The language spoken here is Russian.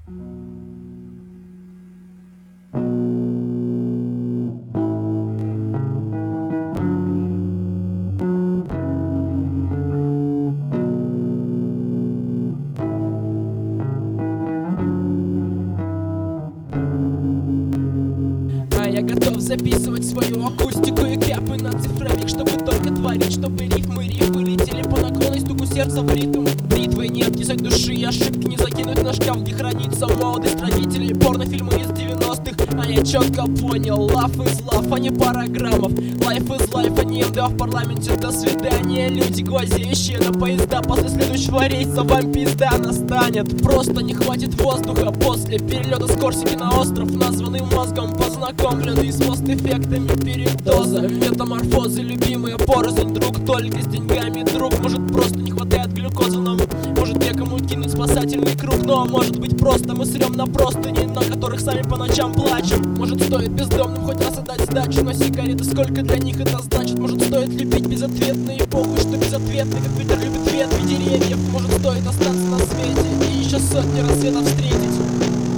Я готов записывать свою акустику и кэпы на цифровик, чтобы только творить, чтобы рифмы летели по наклону, стуку сердца в ритм. Бритвы нет, не суть души, ошибки не закинуть на шкаф, где хранится молодость родителей, порнофильмы из 90-х. А я четко понял, love is love, а не параграммов. Life is life, а не МДА в парламенте. До свидания, люди, глазеющие на поезда. После следующего рейса вам пизда настанет. Просто не хватит воздуха после перелета с Корсики на остров, названный мозгом, познакомленный с пост-эффектами передоза. Метаморфозы, любимые порознь, друг только с деньгами друг. Может, просто не хватает глюкозы, но может некому кинуть спасательный круг. Но может быть просто мы срем на простыни, на которых сами по ночам плачем. Может, стоит бездомным хоть раз отдать сдачу, но сигареты, сколько для них это значит? Может, стоит любить безответно и похуй, что безответно, как ветер любит ветви деревьев. Может, стоит остаться на свете и еще сотни рассветов встретить.